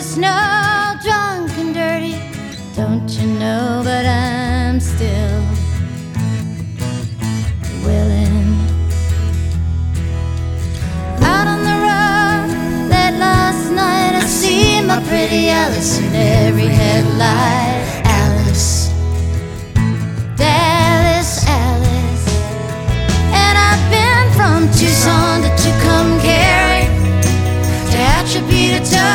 the snow, drunk and dirty. Don't you know, but I'm still willing. Out on the road late last night, I see my pretty Alice in every headlight. Alice, Dallas, Alice. And I've been from Tucson to Tucumcari, to Tehachapi to